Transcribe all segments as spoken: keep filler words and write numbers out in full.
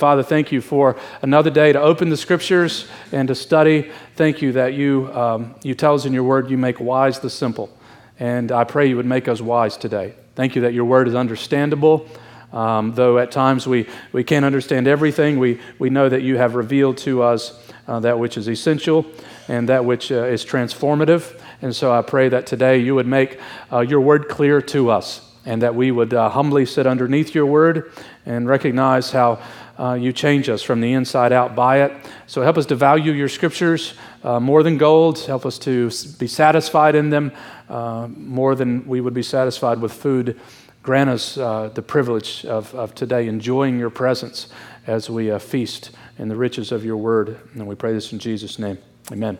Father, thank you for another day to open the Scriptures and to study. Thank you that you um, you tell us in your word you make wise the simple. And I pray you would make us wise today. Thank you that your word is understandable. Um, though at times we, we can't understand everything, we, we know that you have revealed to us uh, that which is essential and that which uh, is transformative. And so I pray that today you would make uh, your word clear to us, and that we would uh, humbly sit underneath your word and recognize how uh, you change us from the inside out by it. So help us to value your scriptures uh, more than gold. Help us to be satisfied in them uh, more than we would be satisfied with food. Grant us uh, the privilege of, of today enjoying your presence as we uh, feast in the riches of your word. And we pray this in Jesus' name. Amen.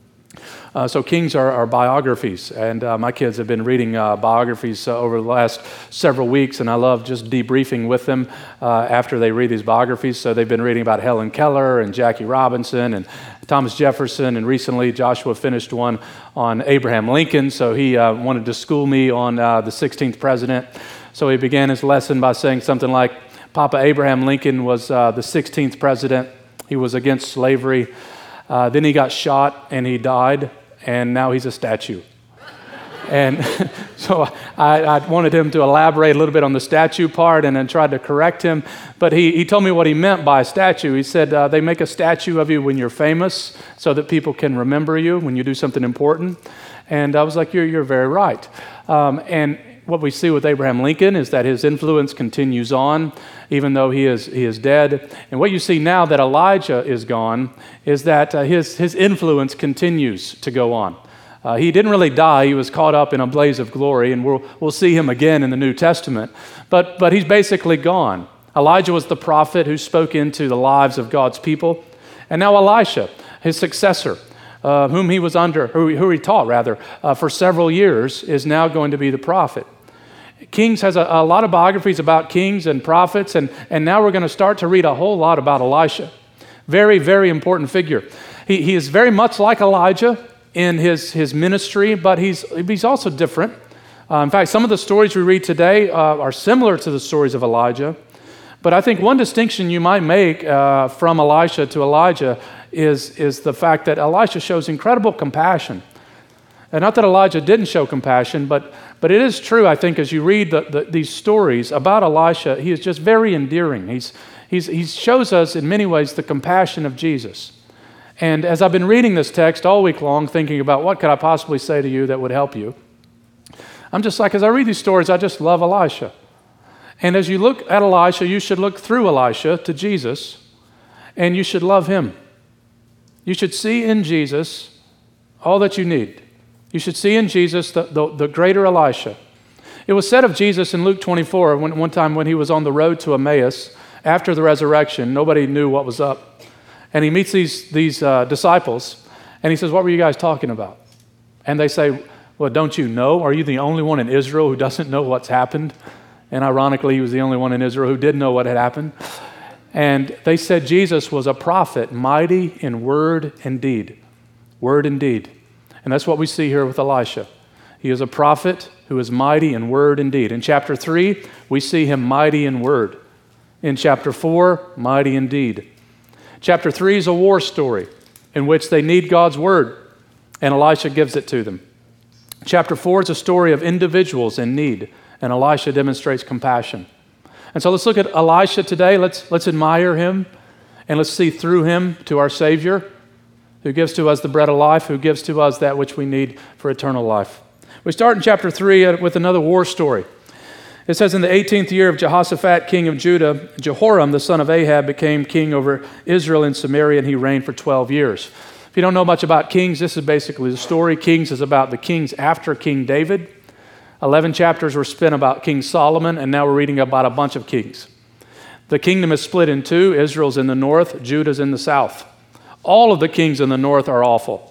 Uh, so Kings are, are biographies, and uh, my kids have been reading uh, biographies uh, over the last several weeks, and I love just debriefing with them uh, after they read these biographies. So they've been reading about Helen Keller and Jackie Robinson and Thomas Jefferson, and recently Joshua finished one on Abraham Lincoln, so he uh, wanted to school me on uh, the sixteenth president. So he began his lesson by saying something like, Papa Abraham Lincoln was uh, the sixteenth president. He was against slavery. Uh, then he got shot and he died, and now he's a statue. And so I, I wanted him to elaborate a little bit on the statue part, and then tried to correct him. But he, he told me what he meant by a statue. He said, uh, they make a statue of you when you're famous so that people can remember you when you do something important. And I was like, you're, you're very right. Um, and what we see with Abraham Lincoln is that his influence continues on, even though he is he is dead. And what you see now that Elijah is gone is that uh, his, his influence continues to go on. Uh, he didn't really die. He was caught up in a blaze of glory, and we'll, we'll see him again in the New Testament. But, but he's basically gone. Elijah was the prophet who spoke into the lives of God's people. And now Elisha, his successor, uh, whom he was under, who, who he taught rather, uh, for several years, is now going to be the prophet. Kings has a, a lot of biographies about kings and prophets, and, and now we're going to start to read a whole lot about Elisha. Very, very important figure. He, he is very much like Elijah in his, his ministry, but he's, he's also different. Uh, in fact, some of the stories we read today uh, are similar to the stories of Elijah. But I think one distinction you might make uh, from Elisha to Elijah is, is the fact that Elisha shows incredible compassion. And not that Elijah didn't show compassion, but, but it is true, I think, as you read the, the, these stories about Elisha, he is just very endearing. He's, he's, he shows us in many ways the compassion of Jesus. And as I've been reading this text all week long, thinking about what could I possibly say to you that would help you, I'm just like, as I read these stories, I just love Elisha. And as you look at Elisha, you should look through Elisha to Jesus, and you should love him. You should see in Jesus all that you need. You should see in Jesus the, the, the greater Elisha. It was said of Jesus in Luke twenty-four, when, one time when he was on the road to Emmaus, after the resurrection, nobody knew what was up. And he meets these, these uh, disciples, and he says, what were you guys talking about? And they say, well, don't you know? Are you the only one in Israel who doesn't know what's happened? And ironically, he was the only one in Israel who did know what had happened. And they said Jesus was a prophet, mighty in word and deed. Word and deed. And that's what we see here with Elisha. He is a prophet who is mighty in word and deed. In chapter three, we see him mighty in word. In chapter four, mighty in deed. Chapter three is a war story in which they need God's word, and Elisha gives it to them. Chapter four is a story of individuals in need, and Elisha demonstrates compassion. And so let's look at Elisha today. Let's, let's admire him, and let's see through him to our Savior, who gives to us the bread of life, who gives to us that which we need for eternal life. We start in chapter three with another war story. It says, in the eighteenth year of Jehoshaphat, king of Judah, Jehoram, the son of Ahab, became king over Israel and Samaria, and he reigned for twelve years. If you don't know much about kings, this is basically the story. Kings is about the kings after King David. Eleven chapters were spent about King Solomon, and now we're reading about a bunch of kings. The kingdom is split in two. Israel's in the north, Judah's in the south. All of the kings in the north are awful.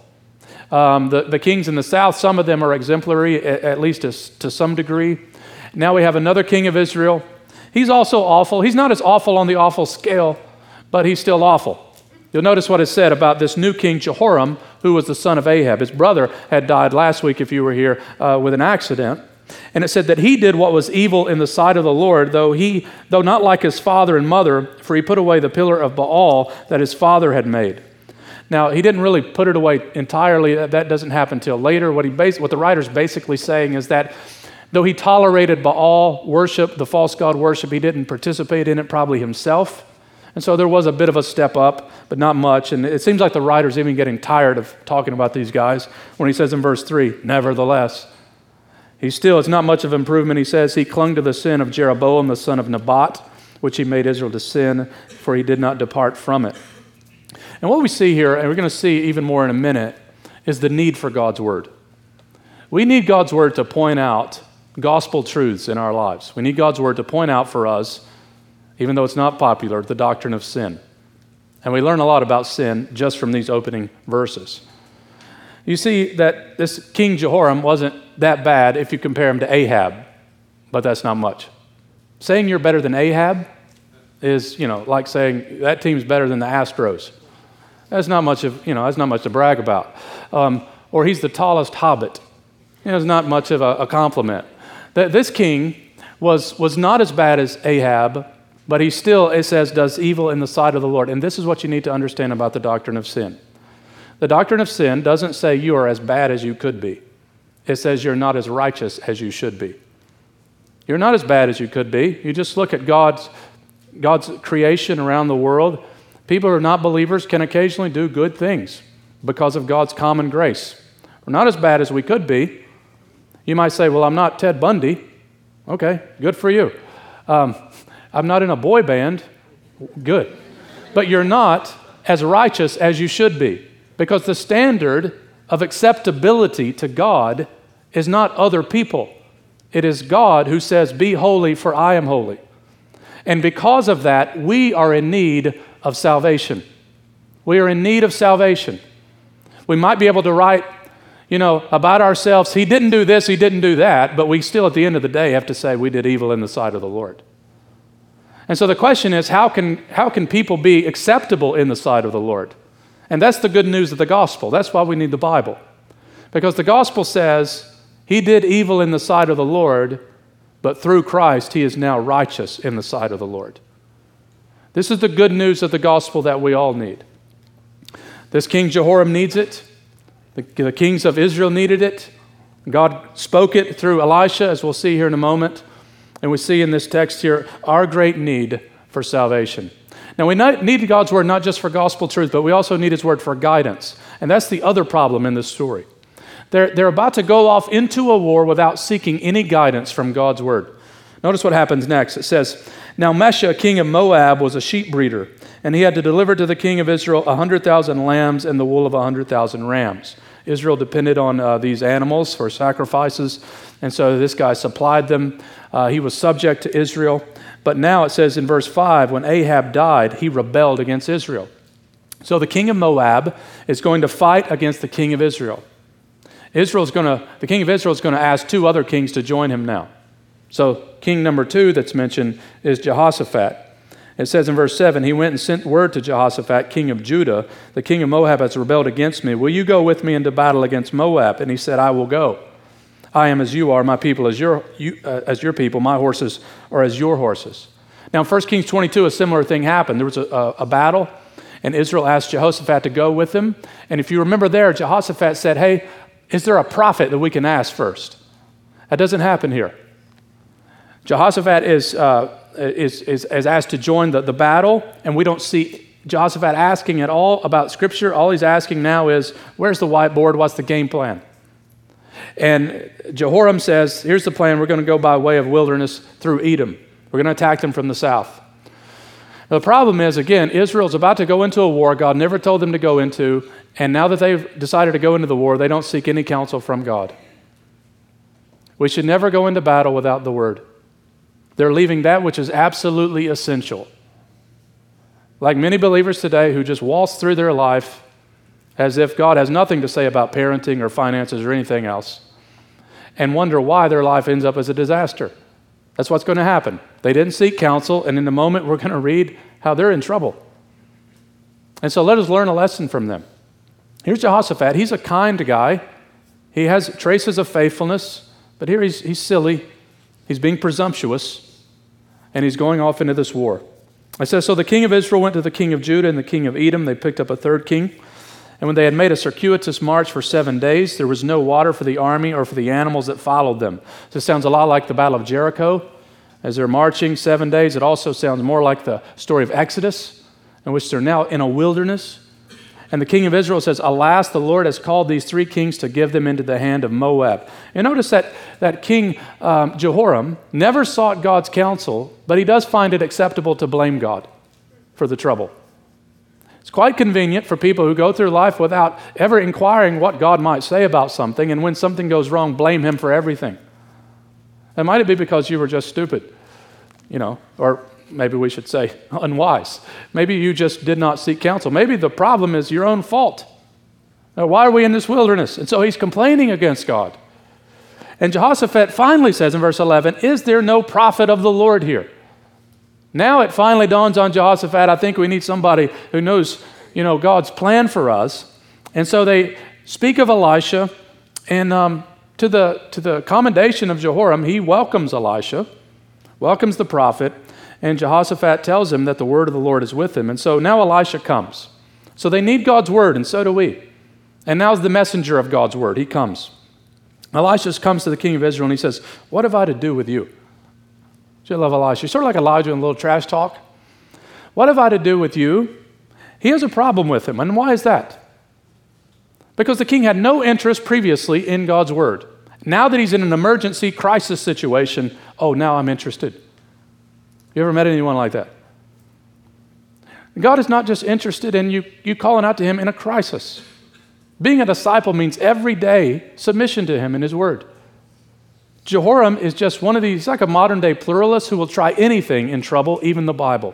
Um, the, the kings in the south, some of them are exemplary, at, at least to, to some degree. Now we have another king of Israel. He's also awful. He's not as awful on the awful scale, but he's still awful. You'll notice what is said about this new king, Jehoram, who was the son of Ahab. His brother had died last week, if you were here, uh, with an accident. And it said that he did what was evil in the sight of the Lord, though he, though not like his father and mother, for he put away the pillar of Baal that his father had made. Now, he didn't really put it away entirely. That doesn't happen until later. What he bas- what the writer's basically saying is that though he tolerated Baal worship, the false god worship, he didn't participate in it probably himself. And so there was a bit of a step up, but not much. And it seems like the writer's even getting tired of talking about these guys when he says in verse three, nevertheless. He still, it's not much of improvement. He says he clung to the sin of Jeroboam, the son of Nebat, which he made Israel to sin, for he did not depart from it. And what we see here, and we're going to see even more in a minute, is the need for God's word. We need God's word to point out gospel truths in our lives. We need God's word to point out for us, even though it's not popular, the doctrine of sin. And we learn a lot about sin just from these opening verses. You see that this King Jehoram wasn't that bad if you compare him to Ahab, but that's not much. Saying you're better than Ahab is, you know, like saying that team's better than the Astros. That's not much of, you know, that's not much to brag about. Um, or he's the tallest hobbit. You know, it's not much of a, a compliment. That this king was was not as bad as Ahab, but he still, it says, does evil in the sight of the Lord. And this is what you need to understand about the doctrine of sin. The doctrine of sin doesn't say you are as bad as you could be. It says you're not as righteous as you should be. You're not as bad as you could be. You just look at God's, God's creation around the world. People who are not believers can occasionally do good things because of God's common grace. We're not as bad as we could be. You might say, well, I'm not Ted Bundy. Okay, good for you. Um, I'm not in a boy band. Good. But you're not as righteous as you should be, because the standard of acceptability to God is not other people. It is God who says, be holy, for I am holy. And because of that, we are in need of salvation. We are in need of salvation. We might be able to write, you know, about ourselves, he didn't do this, he didn't do that, but we still at the end of the day have to say we did evil in the sight of the Lord. And so the question is, how can, how can people be acceptable in the sight of the Lord? And that's the good news of the gospel. That's why we need the Bible. Because the gospel says he did evil in the sight of the Lord, but through Christ he is now righteous in the sight of the Lord. This is the good news of the gospel that we all need. This King Jehoram needs it. The, the kings of Israel needed it. God spoke it through Elisha, as we'll see here in a moment. And we see in this text here our great need for salvation. Now, we need God's word not just for gospel truth, but we also need his word for guidance. And that's the other problem in this story. They're, they're about to go off into a war without seeking any guidance from God's word. Notice what happens next. It says, now Mesha, king of Moab, was a sheep breeder, and he had to deliver to the king of Israel one hundred thousand lambs and the wool of one hundred thousand rams. Israel depended on uh, these animals for sacrifices, and so this guy supplied them. Uh, he was subject to Israel. But now it says in verse five, when Ahab died, he rebelled against Israel. So the king of Moab is going to fight against the king of Israel. Israel's going to, the king of Israel is going to ask two other kings to join him now. So king number two that's mentioned is Jehoshaphat. It says in verse seven, he went and sent word to Jehoshaphat, king of Judah, the king of Moab has rebelled against me. Will you go with me into battle against Moab? And he said, I will go. I am as you are, my people as your you, uh, as your people, my horses are as your horses. Now in First Kings twenty-two, a similar thing happened. There was a, a, a battle, and Israel asked Jehoshaphat to go with them. And if you remember there, Jehoshaphat said, hey, is there a prophet that we can ask first? That doesn't happen here. Jehoshaphat is, uh, is, is, is asked to join the, the battle, and we don't see Jehoshaphat asking at all about Scripture. All he's asking now is, where's the whiteboard? What's the game plan? And Jehoram says, here's the plan. We're going to go by way of wilderness through Edom. We're going to attack them from the south. Now, the problem is, again, Israel's about to go into a war God never told them to go into, and now that they've decided to go into the war, they don't seek any counsel from God. We should never go into battle without the word. They're leaving that which is absolutely essential. Like many believers today who just waltz through their life as if God has nothing to say about parenting or finances or anything else, and wonder why their life ends up as a disaster. That's what's going to happen. They didn't seek counsel, and in a moment we're going to read how they're in trouble. And so let us learn a lesson from them. Here's Jehoshaphat. He's a kind guy. He has traces of faithfulness, But here he's, he's silly, he's being presumptuous, and he's going off into this war. It says, so the king of Israel went to the king of Judah and the king of Edom. They picked up a third king. And when they had made a circuitous march for seven days, there was no water for the army or for the animals that followed them. So it sounds a lot like the Battle of Jericho. As they're marching seven days, it also sounds more like the story of Exodus, in which they're now in a wilderness. And the king of Israel says, alas, the Lord has called these three kings to give them into the hand of Moab. And notice that, that King um, Jehoram never sought God's counsel, but he does find it acceptable to blame God for the trouble. It's quite convenient for people who go through life without ever inquiring what God might say about something, and when something goes wrong, blame him for everything. And might it be because you were just stupid, you know, or maybe we should say unwise. Maybe you just did not seek counsel. Maybe the problem is your own fault. Now, why are we in this wilderness? And so he's complaining against God. And Jehoshaphat finally says in verse eleven, is there no prophet of the Lord here? Now it finally dawns on Jehoshaphat, I think we need somebody who knows, you know, God's plan for us. And so they speak of Elisha, and um, to the to the commendation of Jehoram, he welcomes Elisha, welcomes the prophet, and Jehoshaphat tells him that the word of the Lord is with him. And so now Elisha comes. So they need God's word, and so do we. And now's the messenger of God's word. He comes. Elisha comes to the king of Israel, and he says, what have I to do with you? I love Elisha. He's sort of like Elijah in a little trash talk. What have I to do with you? He has a problem with him. And why is that? Because the king had no interest previously in God's word. Now that he's in an emergency crisis situation, oh, now I'm interested. You ever met anyone like that? God is not just interested in you, you calling out to him in a crisis. Being a disciple means every day submission to him in his word. Jehoram is just one of these, he's like a modern day pluralist who will try anything in trouble, even the Bible.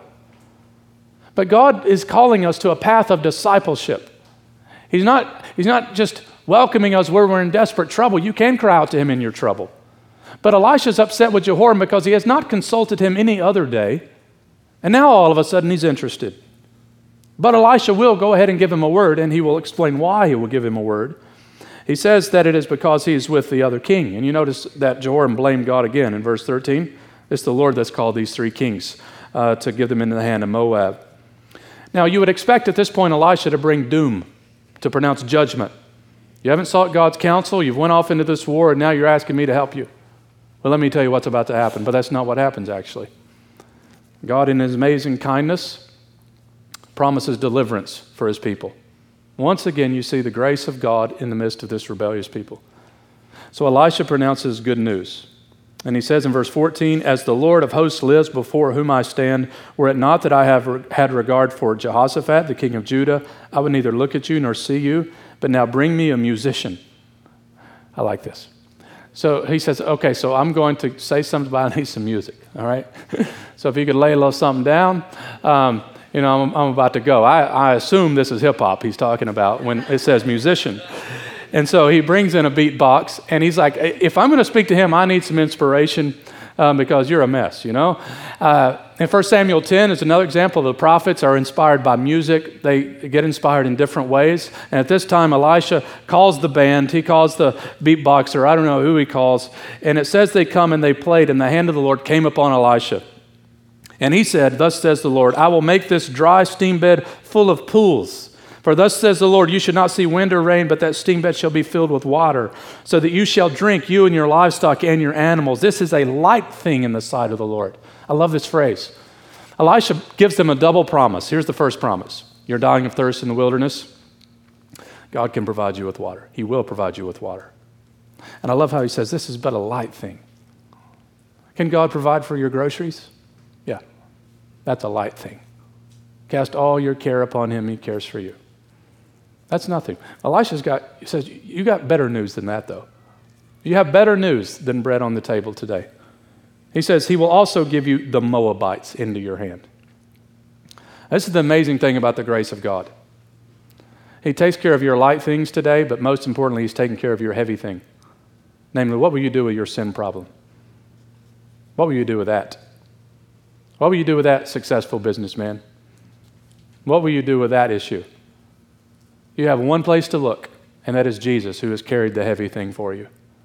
But God is calling us to a path of discipleship. He's not, he's not just welcoming us where we're in desperate trouble. You can cry out to him in your trouble. But Elisha's upset with Jehoram because he has not consulted him any other day. And now all of a sudden he's interested. But Elisha will go ahead and give him a word, and he will explain why he will give him a word. He says that it is because he is with the other king. And you notice that Jehoram blamed God again in verse thirteen. It's the Lord that's called these three kings uh, to give them into the hand of Moab. Now, you would expect at this point Elisha to bring doom, to pronounce judgment. You haven't sought God's counsel. You've went off into this war, and now you're asking me to help you. Well, let me tell you what's about to happen. But that's not what happens, actually. God, in his amazing kindness, promises deliverance for his people. Once again, you see the grace of God in the midst of this rebellious people. So Elisha pronounces good news. And he says in verse fourteen, as the Lord of hosts lives before whom I stand, were it not that I have re- had regard for Jehoshaphat, the king of Judah, I would neither look at you nor see you, but now bring me a musician. I like this. So he says, okay, so I'm going to say something about I need some music, all right? So if you could lay a little something down, um, you know, I'm, I'm about to go. I, I assume this is hip-hop he's talking about when it says musician. And so he brings in a beatbox, and he's like, if I'm going to speak to him, I need some inspiration um, because you're a mess, you know? Uh, in First Samuel ten is another example. The prophets are inspired by music. They get inspired in different ways. And at this time, Elisha calls the band. He calls the beatboxer. I don't know who he calls. And it says they come and they played, and the hand of the Lord came upon Elisha. And he said, thus says the Lord, I will make this dry steam bed full of pools. For thus says the Lord, you should not see wind or rain, but that steam bed shall be filled with water, so that you shall drink, you and your livestock and your animals. This is a light thing in the sight of the Lord. I love this phrase. Elisha gives them a double promise. Here's the first promise. You're dying of thirst in the wilderness. God can provide you with water. He will provide you with water. And I love how he says, this is but a light thing. Can God provide for your groceries? Yeah, that's a light thing. Cast all your care upon him, he cares for you. That's nothing. Elisha's got, he says, you got better news than that, though. You have better news than bread on the table today. He says he will also give you the Moabites into your hand. This is the amazing thing about the grace of God. He takes care of your light things today, but most importantly, he's taking care of your heavy thing. Namely, what will you do with your sin problem? What will you do with that? What will you do with that successful businessman? What will you do with that issue? You have one place to look, and that is Jesus, who has carried the heavy thing for you.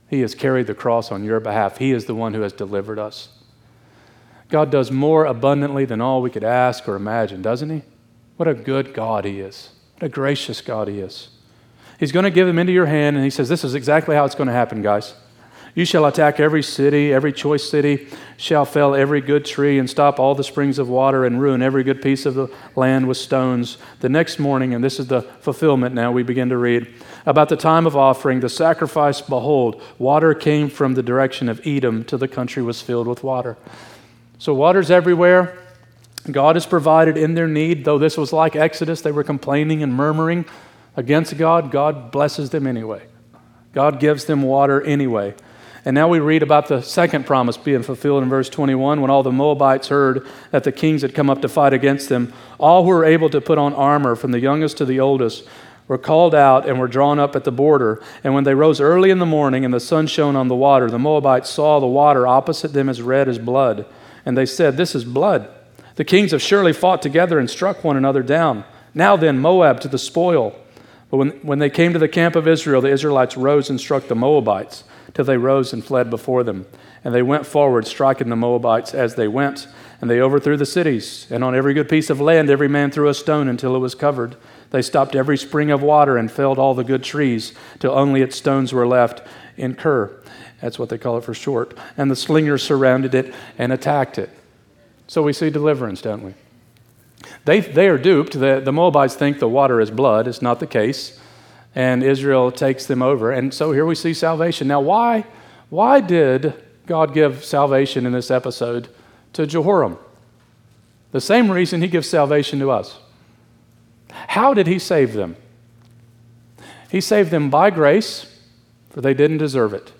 He has carried the cross on your behalf. He is the one who has delivered us. God does more abundantly than all we could ask or imagine, doesn't he? What a good God he is. What a gracious God he is. He's going to give them into your hand, and he says, this is exactly how it's going to happen, guys. You shall attack every city, every choice city, shall fell every good tree and stop all the springs of water and ruin every good piece of the land with stones. The next morning, and this is the fulfillment now, we begin to read, about the time of offering, the sacrifice, behold, water came from the direction of Edom till the country was filled with water. So water's everywhere. God has provided in their need. Though this was like Exodus, they were complaining and murmuring against God. God blesses them anyway. God gives them water anyway. And now we read about the second promise being fulfilled in verse twenty-one. When all the Moabites heard that the kings had come up to fight against them, all who were able to put on armor, from the youngest to the oldest, were called out and were drawn up at the border. And when they rose early in the morning and the sun shone on the water, the Moabites saw the water opposite them as red as blood. And they said, this is blood. The kings have surely fought together and struck one another down. Now then, Moab to the spoil. But when, when they came to the camp of Israel, the Israelites rose and struck the Moabites, till they rose and fled before them. And they went forward, striking the Moabites as they went. And they overthrew the cities. And on every good piece of land, every man threw a stone until it was covered. They stopped every spring of water and felled all the good trees, till only its stones were left in Kir. That's what they call it for short. And the slingers surrounded it and attacked it. So we see deliverance, don't we? They, they are duped. The, the Moabites think the water is blood. It's not the case. And Israel takes them over. And so here we see salvation. Now, why, why did God give salvation in this episode to Jehoram? The same reason he gives salvation to us. How did he save them? He saved them by grace, for they didn't deserve it.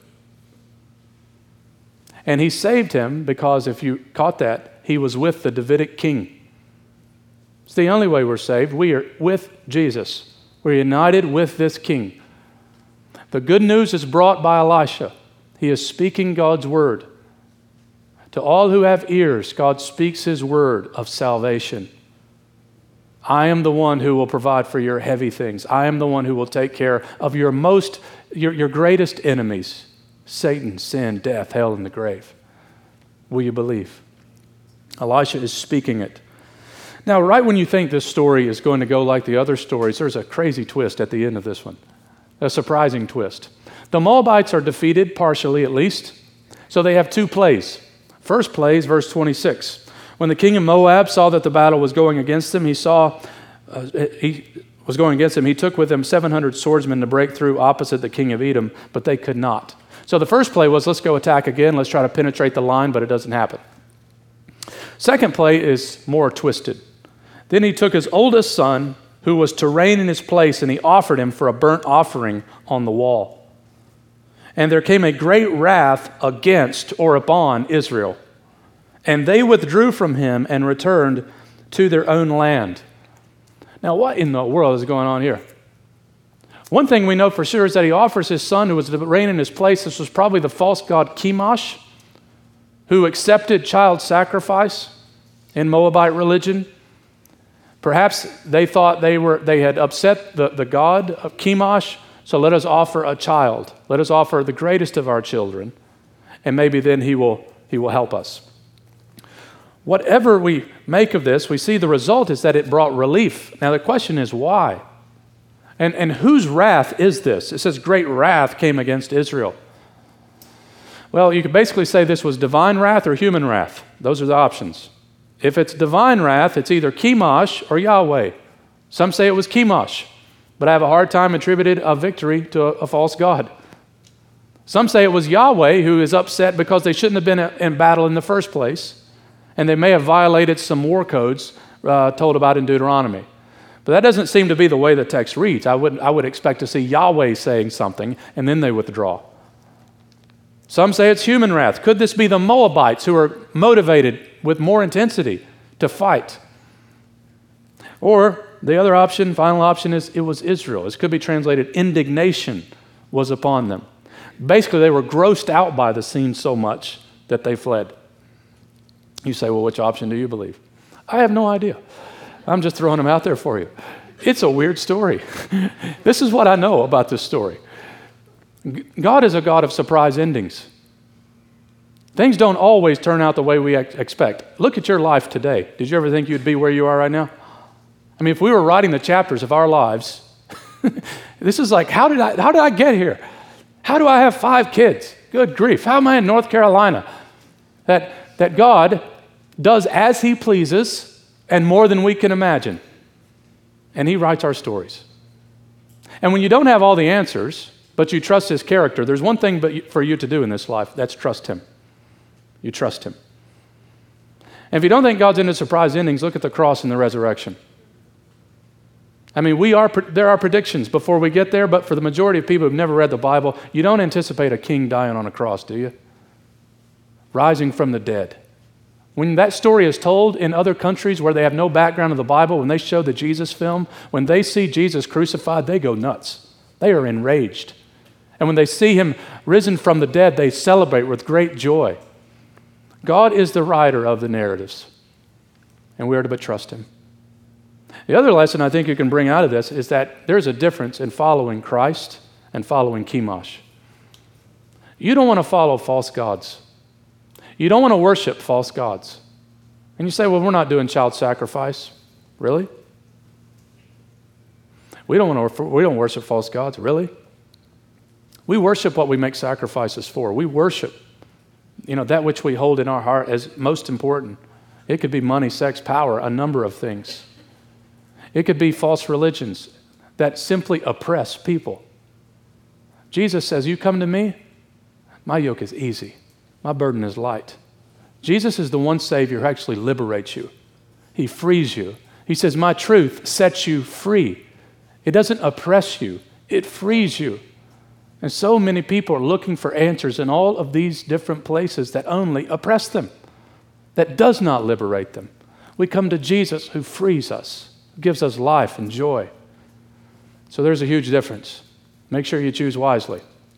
And he saved him because, if you caught that, he was with the Davidic king. It's the only way we're saved. We are with Jesus. We're united with this king. The good news is brought by Elisha. He is speaking God's word. To all who have ears, God speaks his word of salvation. I am the one who will provide for your heavy things. I am the one who will take care of your most, your, your greatest enemies, Satan, sin, death, hell, and the grave. Will you believe? Elisha is speaking it. Now, right when you think this story is going to go like the other stories, there's a crazy twist at the end of this one, a surprising twist. The Moabites are defeated, partially at least, so they have two plays. First play is verse twenty-six. When the king of Moab saw that the battle was going against him, he saw uh, he was going against him. He took with him seven hundred swordsmen to break through opposite the king of Edom, but they could not. So the first play was, let's go attack again. Let's try to penetrate the line, but it doesn't happen. Second play is more twisted. Then he took his oldest son, who was to reign in his place, and he offered him for a burnt offering on the wall. And there came a great wrath against or upon Israel. And they withdrew from him and returned to their own land. Now, what in the world is going on here? One thing we know for sure is that he offers his son, who was to reign in his place. This was probably the false god Chemosh, who accepted child sacrifice in Moabite religion. Perhaps they thought they were they had upset the, the god of Chemosh, so let us offer a child. Let us offer the greatest of our children, and maybe then he will he will help us. Whatever we make of this, we see the result is that it brought relief. Now the question is why? And, and whose wrath is this? It says great wrath came against Israel. Well, you could basically say this was divine wrath or human wrath. Those are the options. If it's divine wrath, it's either Chemosh or Yahweh. Some say it was Chemosh, but I have a hard time attributing a victory to a, a false god. Some say it was Yahweh who is upset because they shouldn't have been in battle in the first place, and they may have violated some war codes uh, told about in Deuteronomy. But that doesn't seem to be the way the text reads. I would, I would expect to see Yahweh saying something, and then they withdraw. Some say it's human wrath. Could this be the Moabites who are motivated with more intensity to fight? Or the other option, final option, is it was Israel. This could be translated indignation was upon them. Basically, they were grossed out by the scene so much that they fled. You say, well, which option do you believe? I have no idea. I'm just throwing them out there for you. It's a weird story. This is what I know about this story. G- God is a God of surprise endings. Things don't always turn out the way we ex- expect. Look at your life today. Did you ever think you'd be where you are right now? I mean, if we were writing the chapters of our lives, this is like, how did I, how did I get here? How do I have five kids? Good grief. How am I in North Carolina? That, that God does as he pleases and more than we can imagine. And he writes our stories. And when you don't have all the answers, but you trust his character, there's one thing but for you to do in this life. That's trust him. You trust him. And if you don't think God's into surprise endings, look at the cross and the resurrection. I mean, we are, there are predictions before we get there, but for the majority of people who've never read the Bible, you don't anticipate a king dying on a cross, do you? Rising from the dead. When that story is told in other countries where they have no background of the Bible, when they show the Jesus film, when they see Jesus crucified, they go nuts. They are enraged. And when they see him risen from the dead, they celebrate with great joy. God is the writer of the narratives, and we are to but trust him. The other lesson I think you can bring out of this is that there's a difference in following Christ and following Chemosh. You don't want to follow false gods. You don't want to worship false gods. And you say, well, we're not doing child sacrifice. Really? We don't want to, we don't worship false gods. Really? We worship what we make sacrifices for. We worship, you know, that which we hold in our heart as most important. It could be money, sex, power, a number of things. It could be false religions that simply oppress people. Jesus says, you come to me, my yoke is easy. My burden is light. Jesus is the one Savior who actually liberates you. He frees you. He says, my truth sets you free. It doesn't oppress you. It frees you. And so many people are looking for answers in all of these different places that only oppress them, that does not liberate them. We come to Jesus who frees us, gives us life and joy. So there's a huge difference. Make sure you choose wisely.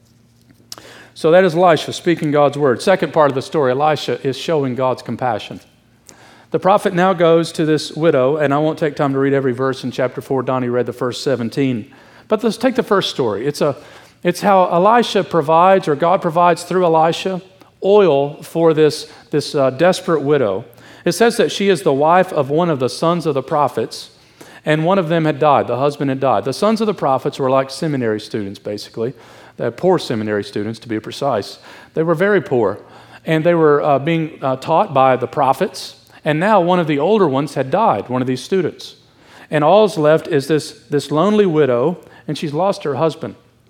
So that is Elisha speaking God's word. Second part of the story, Elisha is showing God's compassion. The prophet now goes to this widow, and I won't take time to read every verse in chapter four. Donnie read the first seventeen. But let's take the first story. It's, a, it's how Elisha provides, or God provides through Elisha, oil for this, this uh, desperate widow. It says that she is the wife of one of the sons of the prophets, and one of them had died. The husband had died. The sons of the prophets were like seminary students, basically. They're poor seminary students, to be precise. They were very poor, and they were uh, being uh, taught by the prophets, and now one of the older ones had died, one of these students. And all's left is this, this lonely widow, and she's lost her husband.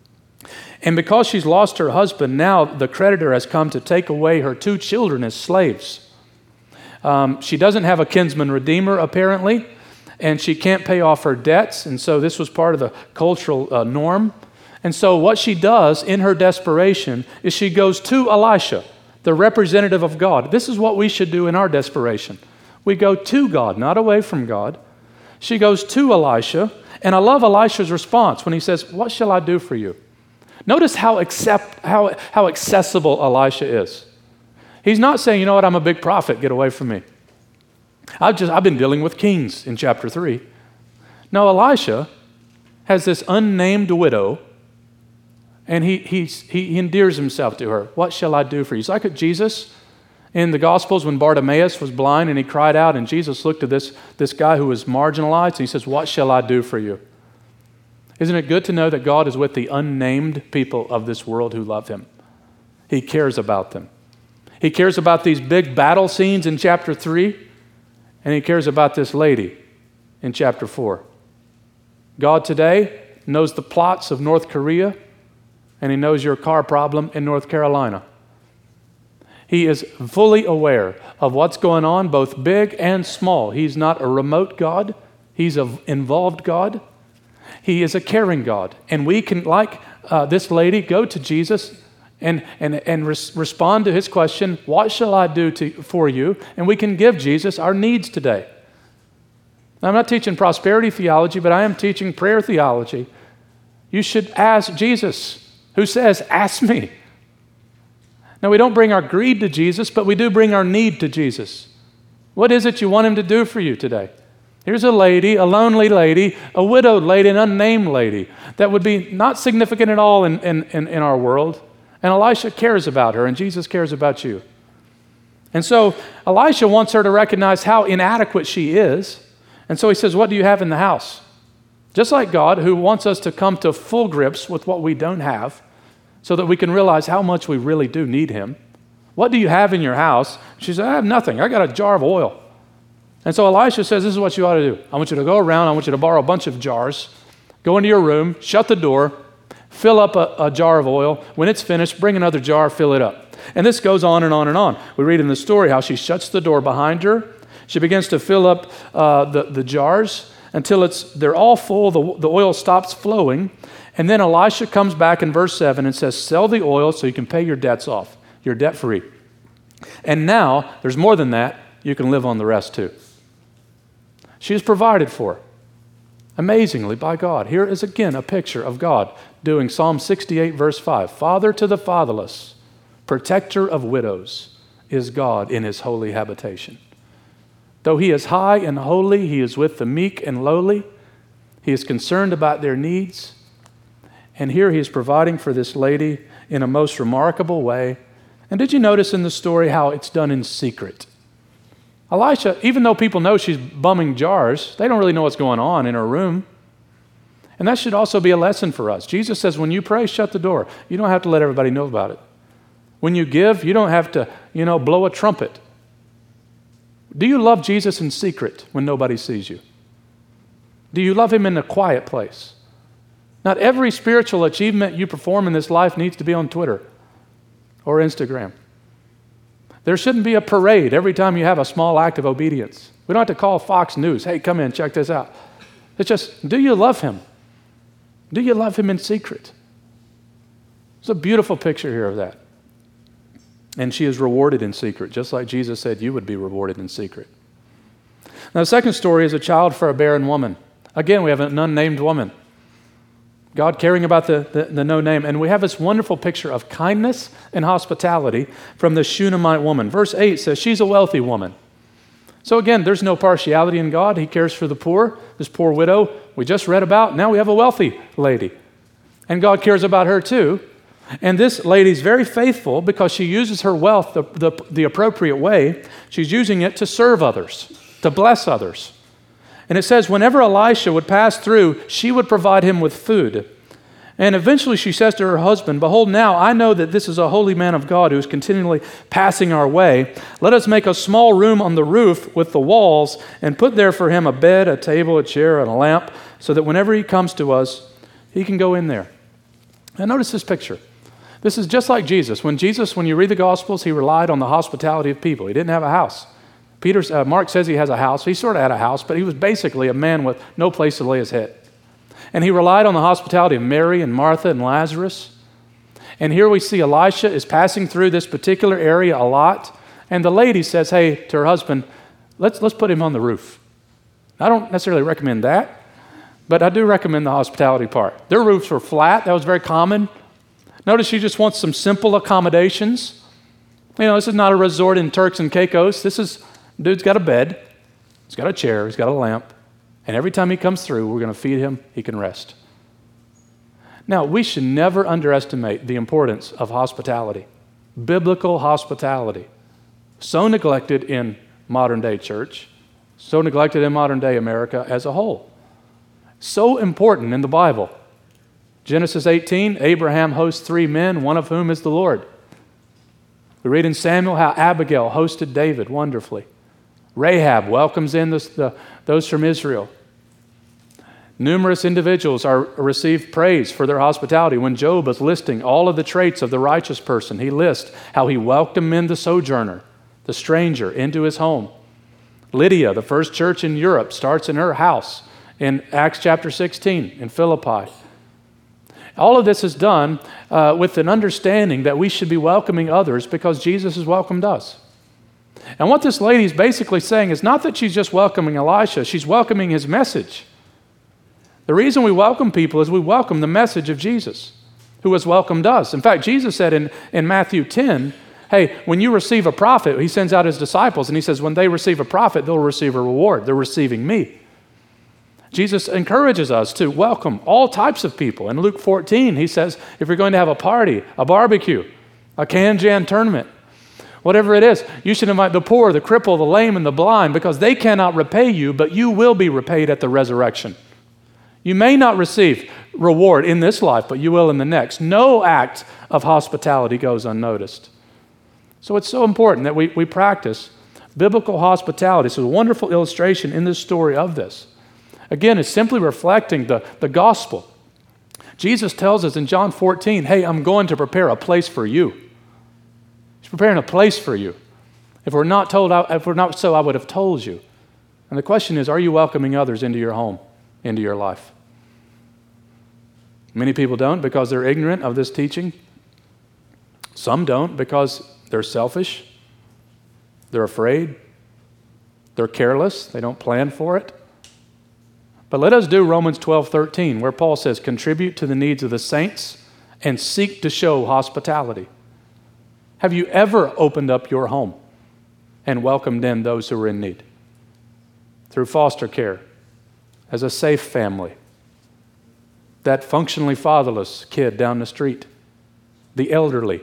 And because she's lost her husband, now the creditor has come to take away her two children as slaves. Um, she doesn't have a kinsman redeemer, apparently, and she can't pay off her debts, and so this was part of the cultural uh, norm. And so what she does in her desperation is she goes to Elisha, the representative of God. This is what we should do in our desperation. We go to God, not away from God. She goes to Elisha, and I love Elisha's response when he says, what shall I do for you? Notice how, accept, how, how accessible Elisha is. He's not saying, you know what, I'm a big prophet, get away from me. I've, just, I've been dealing with kings in chapter three. No, Elisha has this unnamed widow, and he, he's, he endears himself to her. What shall I do for you? It's like at Jesus in the Gospels when Bartimaeus was blind and he cried out, and Jesus looked at this, this guy who was marginalized, and he says, what shall I do for you? Isn't it good to know that God is with the unnamed people of this world who love him? He cares about them. He cares about these big battle scenes in chapter three, and he cares about this lady in chapter four. God today knows the plots of North Korea, and he knows your car problem in North Carolina. He is fully aware of what's going on, both big and small. He's not a remote God. He's an involved God. He is a caring God. And we can, like uh, this lady, go to Jesus and, and, and res- respond to his question, what shall I do to, for you? And we can give Jesus our needs today. Now, I'm not teaching prosperity theology, but I am teaching prayer theology. You should ask Jesus, who says, ask me. Now, we don't bring our greed to Jesus, but we do bring our need to Jesus. What is it you want him to do for you today? Here's a lady, a lonely lady, a widowed lady, an unnamed lady that would be not significant at all in, in, in, in our world. And Elisha cares about her, and Jesus cares about you. And so Elisha wants her to recognize how inadequate she is. And so he says, what do you have in the house? Just like God, who wants us to come to full grips with what we don't have so that we can realize how much we really do need him. What do you have in your house? She said, I have nothing. I got a jar of oil. And so Elisha says, this is what you ought to do. I want you to go around. I want you to borrow a bunch of jars, go into your room, shut the door, fill up a, a jar of oil. When it's finished, bring another jar, fill it up. And this goes on and on and on. We read in the story how she shuts the door behind her. She begins to fill up uh, the, the jars until it's they're all full. The, the oil stops flowing. And then Elisha comes back in verse seven and says, sell the oil so you can pay your debts off. You're debt free. And now, there's more than that. You can live on the rest too. She is provided for, amazingly, by God. Here is again a picture of God doing Psalm sixty-eight, verse five. Father to the fatherless, protector of widows, is God in his holy habitation. Though he is high and holy, he is with the meek and lowly. He is concerned about their needs. And here he is providing for this lady in a most remarkable way. And did you notice in the story how it's done in secret? Elisha, even though people know she's bumming jars, they don't really know what's going on in her room. And that should also be a lesson for us. Jesus says, when you pray, shut the door. You don't have to let everybody know about it. When you give, you don't have to, you know, blow a trumpet. Do you love Jesus in secret when nobody sees you? Do you love him in a quiet place? Not every spiritual achievement you perform in this life needs to be on Twitter or Instagram. There shouldn't be a parade every time you have a small act of obedience. We don't have to call Fox News, hey, come in, check this out. It's just, do you love him? Do you love him in secret? It's a beautiful picture here of that. And she is rewarded in secret, just like Jesus said you would be rewarded in secret. Now, the second story is a child for a barren woman. Again, we have an unnamed woman. God caring about the, the, the no name. And we have this wonderful picture of kindness and hospitality from the Shunammite woman. Verse eight says she's a wealthy woman. So again, there's no partiality in God. He cares for the poor. This poor widow we just read about. Now we have a wealthy lady. And God cares about her too. And this lady's very faithful because she uses her wealth the, the, the appropriate way. She's using it to serve others, to bless others. And it says whenever Elisha would pass through, she would provide him with food. And eventually she says to her husband, behold, now I know that this is a holy man of God who is continually passing our way. Let us make a small room on the roof with the walls and put there for him a bed, a table, a chair, and a lamp, so that whenever he comes to us, he can go in there. And notice this picture. This is just like Jesus. When Jesus, when you read the Gospels, he relied on the hospitality of people. He didn't have a house. Peter, uh, Mark says he has a house. He sort of had a house, but he was basically a man with no place to lay his head. And he relied on the hospitality of Mary and Martha and Lazarus. And here we see Elisha is passing through this particular area a lot. And the lady says, hey, to her husband, let's, let's put him on the roof. I don't necessarily recommend that, but I do recommend the hospitality part. Their roofs were flat. That was very common. Notice she just wants some simple accommodations. You know, this is not a resort in Turks and Caicos. This is, dude's got a bed. He's got a chair. He's got a lamp. And every time he comes through, we're going to feed him. He can rest. Now, we should never underestimate the importance of hospitality, biblical hospitality. So neglected in modern day church, so neglected in modern day America as a whole. So important in the Bible. Genesis eighteen, Abraham hosts three men, one of whom is the Lord. We read in Samuel how Abigail hosted David wonderfully. Rahab welcomes in the, the, those from Israel. Numerous individuals are receive praise for their hospitality. When Job is listing all of the traits of the righteous person, he lists how he welcomed in the sojourner, the stranger, into his home. Lydia, the first church in Europe, starts in her house in Acts chapter sixteen in Philippi. All of this is done uh, with an understanding that we should be welcoming others because Jesus has welcomed us. And what this lady is basically saying is not that she's just welcoming Elisha, she's welcoming his message. The reason we welcome people is we welcome the message of Jesus, who has welcomed us. In fact, Jesus said in, in Matthew ten, hey, when you receive a prophet, he sends out his disciples, and he says when they receive a prophet, they'll receive a reward. They're receiving me. Jesus encourages us to welcome all types of people. In Luke fourteen, he says, if you're going to have a party, a barbecue, a can-jan tournament, whatever it is, you should invite the poor, the crippled, the lame, and the blind, because they cannot repay you, but you will be repaid at the resurrection. You may not receive reward in this life, but you will in the next. No act of hospitality goes unnoticed. So it's so important that we, we practice biblical hospitality. It's a wonderful illustration in this story of this. Again, it's simply reflecting the, the gospel. Jesus tells us in John fourteen, hey, I'm going to prepare a place for you. He's preparing a place for you. If we're not told, if we're not so, I would have told you. And the question is, are you welcoming others into your home, into your life? Many people don't because they're ignorant of this teaching. Some don't because they're selfish, they're afraid, they're careless, they don't plan for it. But let us do Romans twelve thirteen, where Paul says, contribute to the needs of the saints and seek to show hospitality. Have you ever opened up your home and welcomed in those who are in need? Through foster care, as a safe family, that functionally fatherless kid down the street, the elderly.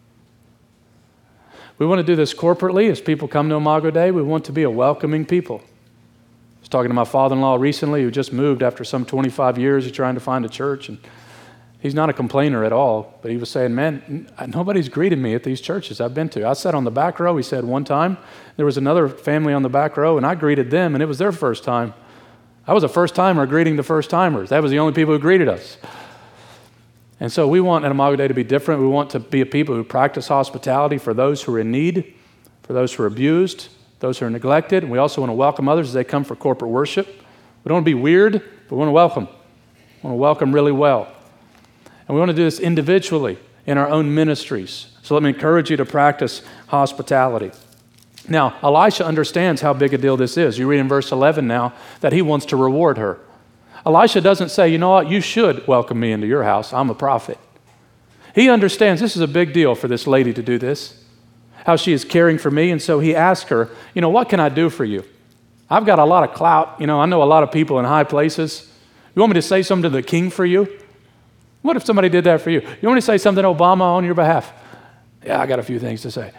We want to do this corporately as people come to Imago Day. We want to be a welcoming people. I was talking to my father-in-law recently who just moved after some twenty-five years of trying to find a church, and he's not a complainer at all, but he was saying, man, nobody's greeted me at these churches I've been to. I sat on the back row, he said, one time. There was another family on the back row, and I greeted them, and it was their first time. I was a first-timer greeting the first-timers. That was the only people who greeted us. And so we want at Imago Day to be different. We want to be a people who practice hospitality for those who are in need, for those who are abused, those who are neglected. And we also want to welcome others as they come for corporate worship. We don't want to be weird, but we want to welcome. We want to welcome really well. And we want to do this individually in our own ministries. So let me encourage you to practice hospitality. Now, Elisha understands how big a deal this is. You read in verse eleven now that he wants to reward her. Elisha doesn't say, you know what, you should welcome me into your house. I'm a prophet. He understands this is a big deal for this lady to do this, how she is caring for me. And so he asked her, you know, what can I do for you? I've got a lot of clout. You know, I know a lot of people in high places. You want me to say something to the king for you? What if somebody did that for you? You want me to say something to Obama on your behalf? Yeah, I got a few things to say.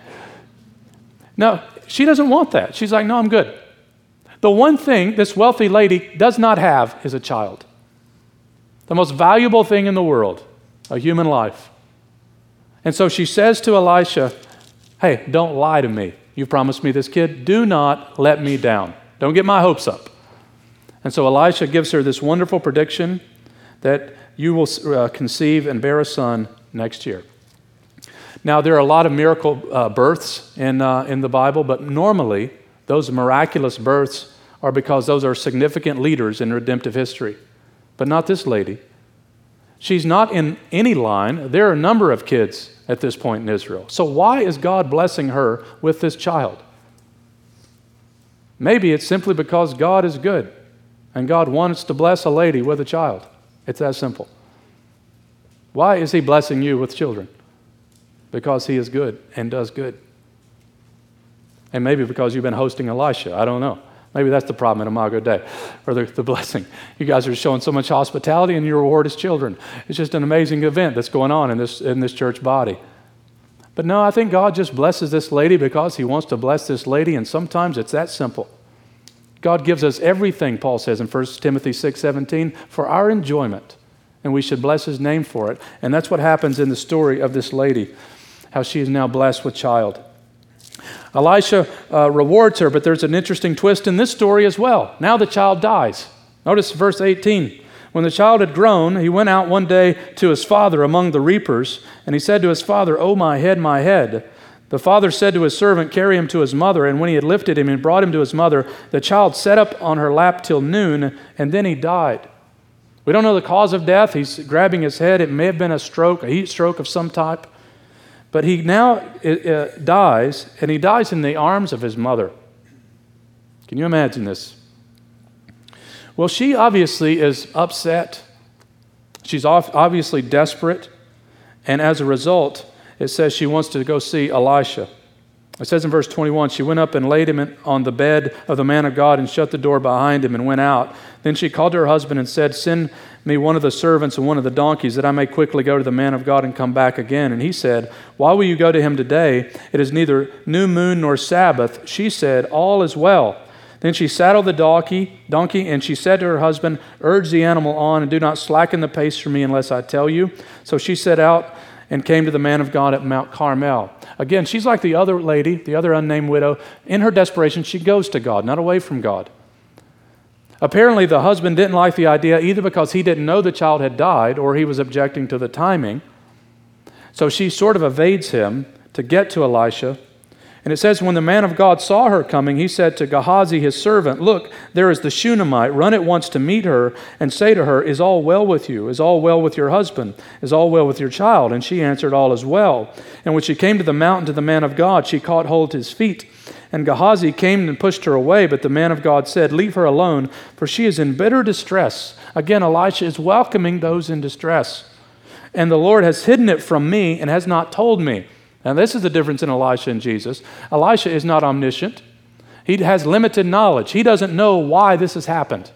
No, she doesn't want that. She's like, no, I'm good. The one thing this wealthy lady does not have is a child. The most valuable thing in the world, a human life. And so she says to Elisha, hey, don't lie to me. You promised me this kid. Do not let me down. Don't get my hopes up. And so Elisha gives her this wonderful prediction that you will uh, conceive and bear a son next year. Now, there are a lot of miracle uh, births in, uh, in the Bible, but normally those miraculous births are because those are significant leaders in redemptive history. But not this lady. She's not in any line. There are a number of kids at this point in Israel. So why is God blessing her with this child? Maybe it's simply because God is good and God wants to bless a lady with a child. It's that simple. Why is he blessing you with children? Because he is good and does good. And maybe because you've been hosting Elisha. I don't know. Maybe that's the problem at Imago Day, or the, the blessing. You guys are showing so much hospitality and your reward is children. It's just an amazing event that's going on in this, in this church body. But no, I think God just blesses this lady because he wants to bless this lady, and sometimes it's that simple. God gives us everything, Paul says in First Timothy six seventeen, for our enjoyment, and we should bless his name for it. And that's what happens in the story of this lady, how she is now blessed with child. Elisha uh, rewards her, but there's an interesting twist in this story as well. Now the child dies. Notice verse eighteen. When the child had grown, he went out one day to his father among the reapers, and he said to his father, "Oh, my head, my head." The father said to his servant, "Carry him to his mother." And when he had lifted him and brought him to his mother, the child sat up on her lap till noon, and then he died. We don't know the cause of death. He's grabbing his head. It may have been a stroke, a heat stroke of some type. But he now uh, dies, and he dies in the arms of his mother. Can you imagine this? Well, she obviously is upset. She's obviously desperate. And as a result, it says she wants to go see Elisha. It says in verse twenty-one, she went up and laid him in, on the bed of the man of God and shut the door behind him and went out. Then she called to her husband and said, send me one of the servants and one of the donkeys that I may quickly go to the man of God and come back again. And he said, why will you go to him today? It is neither new moon nor Sabbath. She said, all is well. Then she saddled the donkey, donkey, and she said to her husband, urge the animal on and do not slacken the pace for me unless I tell you. So she set out and came to the man of God at Mount Carmel. Again, she's like the other lady, the other unnamed widow. In her desperation, she goes to God, not away from God. Apparently, the husband didn't like the idea either because he didn't know the child had died or he was objecting to the timing. So she sort of evades him to get to Elisha. And it says, when the man of God saw her coming, he said to Gehazi, his servant, look, there is the Shunammite. Run at once to meet her and say to her, is all well with you? Is all well with your husband? Is all well with your child? And she answered, all is well. And when she came to the mountain to the man of God, she caught hold of his feet. And Gehazi came and pushed her away, but the man of God said, leave her alone, for she is in bitter distress. Again, Elisha is welcoming those in distress. And the Lord has hidden it from me and has not told me. Now, this is the difference in Elisha and Jesus. Elisha is not omniscient. He has limited knowledge. He doesn't know why this has happened.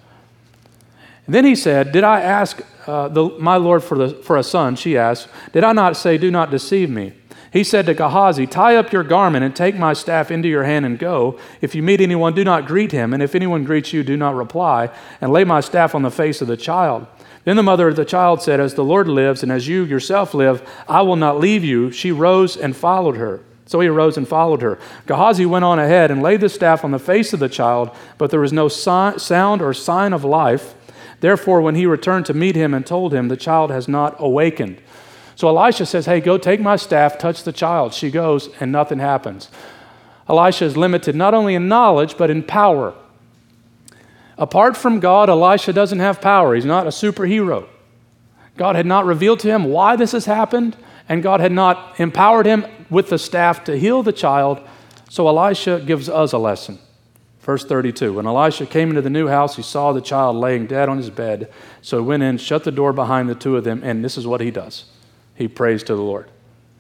And then he said, did I ask uh, the, my Lord for, the, for a son? She asked, did I not say, do not deceive me? He said to Gehazi, tie up your garment and take my staff into your hand and go. If you meet anyone, do not greet him. And if anyone greets you, do not reply. And lay my staff on the face of the child. Then the mother of the child said, as the Lord lives and as you yourself live, I will not leave you. She rose and followed her. So he arose and followed her. Gehazi went on ahead and laid the staff on the face of the child, but there was no si- sound or sign of life. Therefore, when he returned to meet him and told him, the child has not awakened. So Elisha says, hey, go take my staff, touch the child. She goes, and nothing happens. Elisha is limited not only in knowledge, but in power. Apart from God, Elisha doesn't have power. He's not a superhero. God had not revealed to him why this has happened, and God had not empowered him with the staff to heal the child. So Elisha gives us a lesson. Verse thirty-two, when Elisha came into the new house, he saw the child laying dead on his bed. So he went in, shut the door behind the two of them, and this is what he does. He prays to the Lord.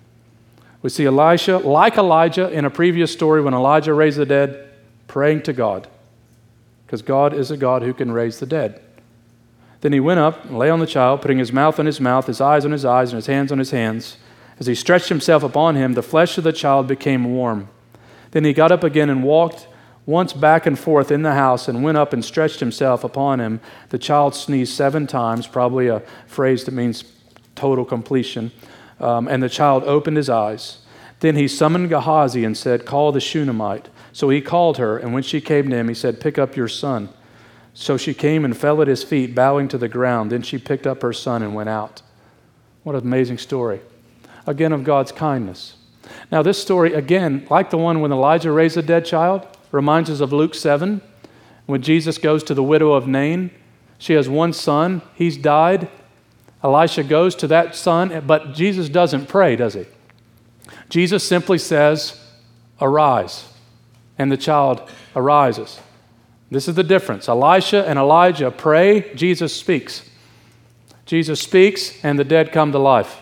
We see Elisha, like Elijah in a previous story when Elijah raised the dead, praying to God. Because God is a God who can raise the dead. Then he went up and lay on the child, putting his mouth on his mouth, his eyes on his eyes, and his hands on his hands. As he stretched himself upon him, the flesh of the child became warm. Then he got up again and walked once back and forth in the house and went up and stretched himself upon him. The child sneezed seven times, probably a phrase that means total completion. Um, and the child opened his eyes. Then he summoned Gehazi and said, call the Shunammite. So he called her, and when she came to him, he said, pick up your son. So she came and fell at his feet, bowing to the ground. Then she picked up her son and went out. What an amazing story. Again, of God's kindness. Now, this story, again, like the one when Elijah raised a dead child, reminds us of Luke seven, when Jesus goes to the widow of Nain. She has one son. He's died. Elisha goes to that son, but Jesus doesn't pray, does he? Jesus simply says, arise. And the child arises. This is the difference. Elisha and Elijah pray, Jesus speaks. Jesus speaks, and the dead come to life.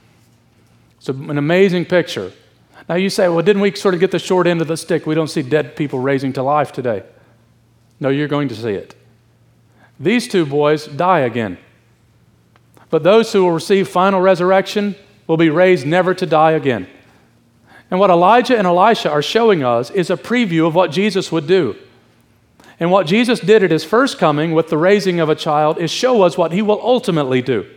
It's an amazing picture. Now you say, well, didn't we sort of get the short end of the stick? We don't see dead people raising to life today. No, you're going to see it. These two boys die again. But those who will receive final resurrection will be raised never to die again. And what Elijah and Elisha are showing us is a preview of what Jesus would do. And what Jesus did at his first coming with the raising of a child is show us what he will ultimately do.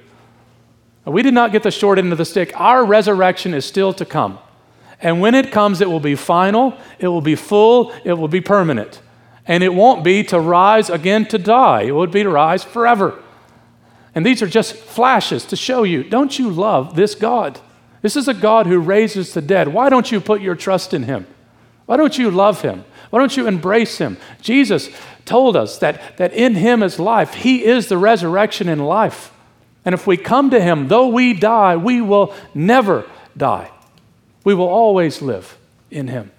We did not get the short end of the stick. Our resurrection is still to come. And when it comes, it will be final, it will be full, it will be permanent. And it won't be to rise again to die. It would be to rise forever. And these are just flashes to show you, don't you love this God? This is a God who raises the dead. Why don't you put your trust in him? Why don't you love him? Why don't you embrace him? Jesus told us that, that in him is life. He is the resurrection and life. And if we come to him, though we die, we will never die. We will always live in him.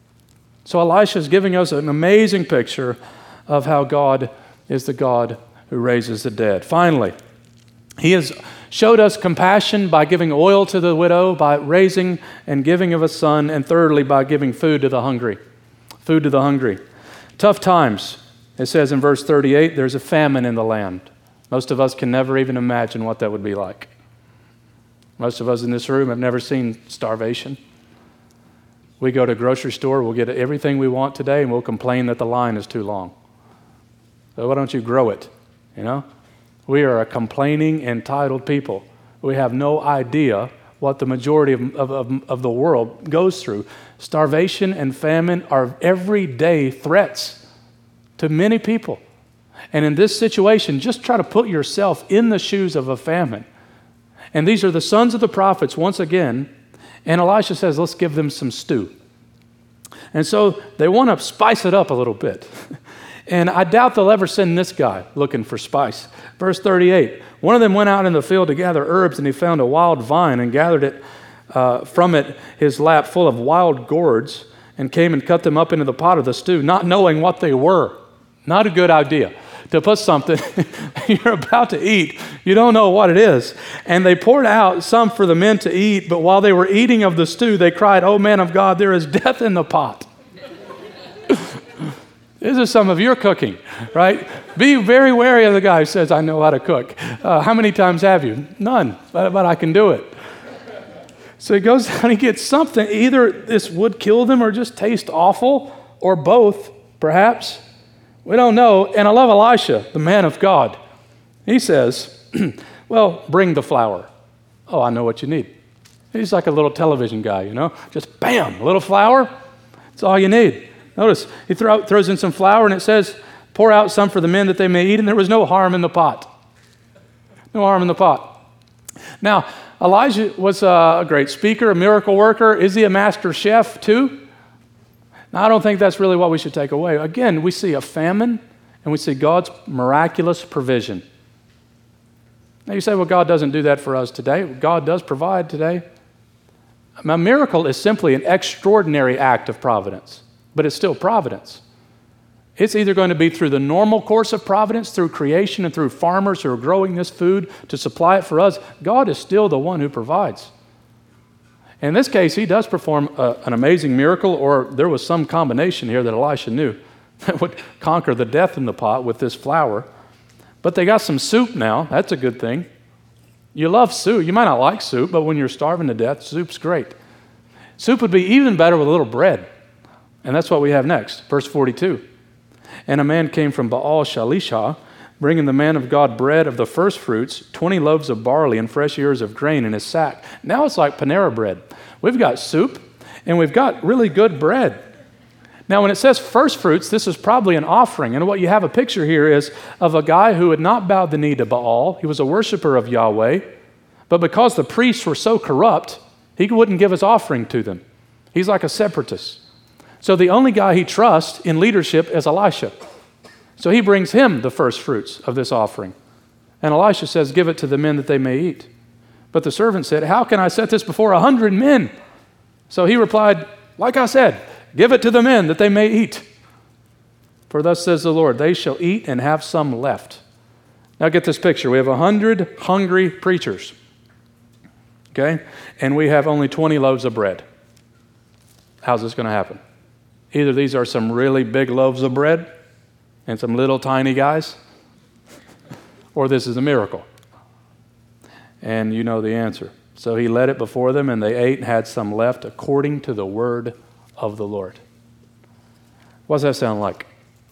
So Elisha is giving us an amazing picture of how God is the God who raises the dead. Finally, He has showed us compassion by giving oil to the widow, by raising and giving of a son, and thirdly, by giving food to the hungry. Food to the hungry. Tough times. It says in verse thirty-eight, there's a famine in the land. Most of us can never even imagine what that would be like. Most of us in this room have never seen starvation. We go to a grocery store, we'll get everything we want today, and we'll complain that the line is too long. So why don't you grow it, you know? We are a complaining, entitled people. We have no idea what the majority of, of, of, of the world goes through. Starvation and famine are everyday threats to many people. And in this situation, just try to put yourself in the shoes of a famine. And these are the sons of the prophets once again. And Elisha says, let's give them some stew. And so they want to spice it up a little bit. And I doubt they'll ever send this guy looking for spice. Verse thirty-eight, one of them went out in the field to gather herbs, and he found a wild vine and gathered it uh, from it his lap full of wild gourds, and came and cut them up into the pot of the stew, not knowing what they were. Not a good idea to put something you're about to eat, you don't know what it is. And they poured out some for the men to eat, but while they were eating of the stew, they cried, "Oh man of God, there is death in the pot." This is some of your cooking, right? Be very wary of the guy who says, "I know how to cook." Uh, how many times have you? None, but, but I can do it. So he goes down and he gets something. Either this would kill them or just taste awful, or both, perhaps. We don't know. And I love Elisha, the man of God. He says, well, bring the flour. Oh, I know what you need. He's like a little television guy, you know? Just bam, a little flour. That's all you need. Notice, he throw, throws in some flour, and it says, pour out some for the men that they may eat, and there was no harm in the pot. No harm in the pot. Now, Elijah was a great speaker, a miracle worker. Is he a master chef too? Now, I don't think that's really what we should take away. Again, we see a famine, and we see God's miraculous provision. Now, you say, well, God doesn't do that for us today. God does provide today. A miracle is simply an extraordinary act of providence. But it's still providence. It's either going to be through the normal course of providence, through creation and through farmers who are growing this food to supply it for us. God is still the one who provides. In this case, he does perform a, an amazing miracle, or there was some combination here that Elisha knew that would conquer the death in the pot with this flour. But they got some soup now. That's a good thing. You love soup. You might not like soup, but when you're starving to death, soup's great. Soup would be even better with a little bread. And that's what we have next, verse forty-two. And a man came from Baal Shalisha, bringing the man of God bread of the first fruits, twenty loaves of barley and fresh ears of grain in his sack. Now it's like Panera bread. We've got soup, and we've got really good bread. Now, when it says first fruits, this is probably an offering. And what you have a picture here is of a guy who had not bowed the knee to Baal. He was a worshiper of Yahweh. But because the priests were so corrupt, he wouldn't give his offering to them. He's like a separatist. So the only guy he trusts in leadership is Elisha. So he brings him the first fruits of this offering. And Elisha says, give it to the men that they may eat. But the servant said, how can I set this before a hundred men? So he replied, like I said, give it to the men that they may eat. For thus says the Lord, they shall eat and have some left. Now get this picture. We have a hundred hungry preachers. Okay? And we have only twenty loaves of bread. How's this going to happen? Either these are some really big loaves of bread and some little tiny guys, or this is a miracle. And you know the answer. So he led it before them, and they ate and had some left according to the word of the Lord. What does that sound like?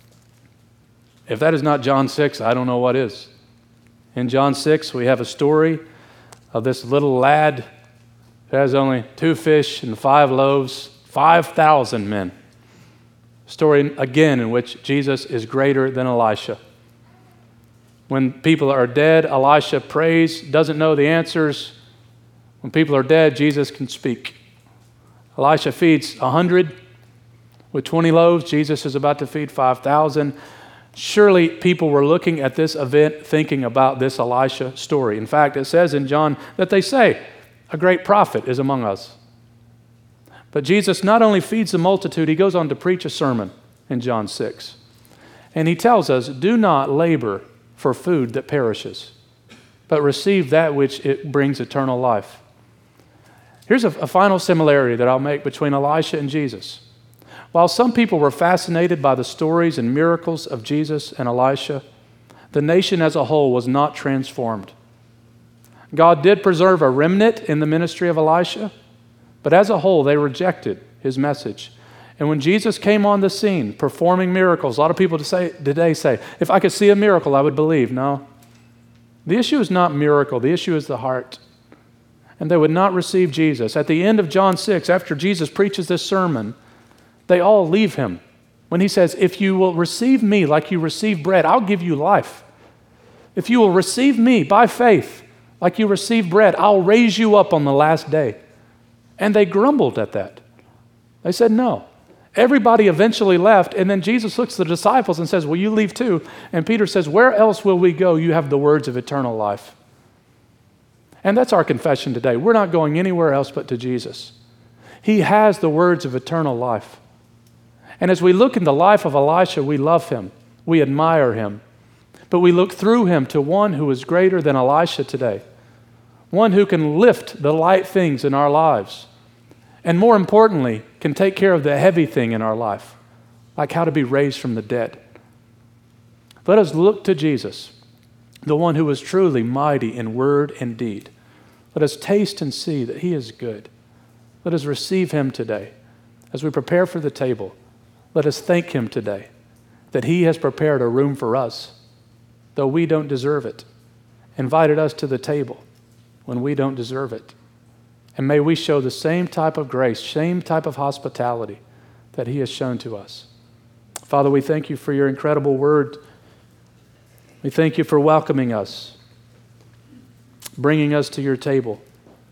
If that is not John six, I don't know what is. In John six, we have a story of this little lad who has only two fish and five loaves, five thousand men. Story again in which Jesus is greater than Elisha. When people are dead, Elisha prays, doesn't know the answers. When people are dead, Jesus can speak. Elisha feeds a hundred with twenty loaves. Jesus is about to feed five thousand. Surely people were looking at this event thinking about this Elisha story. In fact, it says in John that they say, a great prophet is among us. But Jesus not only feeds the multitude, he goes on to preach a sermon in John six. And he tells us, do not labor for food that perishes, but receive that which it brings eternal life. Here's a, a final similarity that I'll make between Elisha and Jesus. While some people were fascinated by the stories and miracles of Jesus and Elisha, the nation as a whole was not transformed. God did preserve a remnant in the ministry of Elisha, but as a whole, they rejected his message. And when Jesus came on the scene, performing miracles, a lot of people today say, if I could see a miracle, I would believe. No. The issue is not miracle. The issue is the heart. And they would not receive Jesus. At the end of John six, after Jesus preaches this sermon, they all leave him. When he says, if you will receive me like you receive bread, I'll give you life. If you will receive me by faith like you receive bread, I'll raise you up on the last day. And they grumbled at that. They said no. Everybody eventually left, and then Jesus looks at the disciples and says, will you leave too? And Peter says, where else will we go? You have the words of eternal life. And that's our confession today. We're not going anywhere else but to Jesus. He has the words of eternal life. And as we look in the life of Elisha, we love him. We admire him. But we look through him to one who is greater than Elisha today. One who can lift the light things in our lives. And more importantly, can take care of the heavy thing in our life, like how to be raised from the dead. Let us look to Jesus, the one who is truly mighty in word and deed. Let us taste and see that he is good. Let us receive him today. As we prepare for the table, let us thank him today that he has prepared a room for us, though we don't deserve it, invited us to the table when we don't deserve it. And may we show the same type of grace, same type of hospitality that he has shown to us. Father, we thank you for your incredible word. We thank you for welcoming us, bringing us to your table.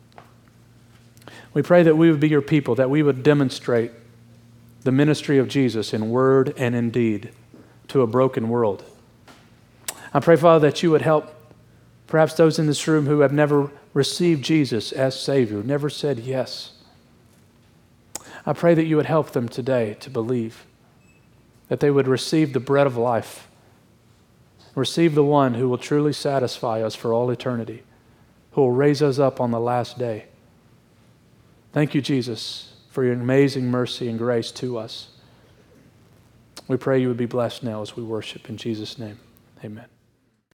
We pray that we would be your people, that we would demonstrate the ministry of Jesus in word and in deed to a broken world. I pray, Father, that you would help perhaps those in this room who have never received Jesus as Savior, never said yes. I pray that you would help them today to believe, that they would receive the bread of life, receive the one who will truly satisfy us for all eternity, who will raise us up on the last day. Thank you, Jesus, for your amazing mercy and grace to us. We pray you would be blessed now as we worship in Jesus' name. Amen.